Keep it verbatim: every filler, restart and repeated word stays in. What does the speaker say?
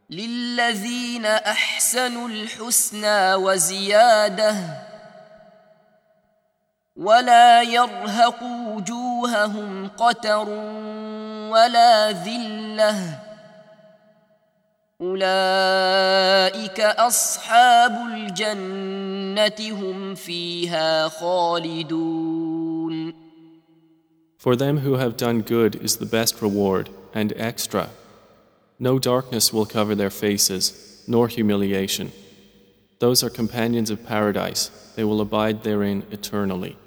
للذين أحسنوا الحسنى وزيادة ولا يرهق وجوههم قتر ولا ذلة أولئك أصحاب الجنة هم فيها خالدون. For them who have done good is the best reward and extra. No darkness will cover their faces, nor humiliation. Those are companions of paradise, they will abide therein eternally.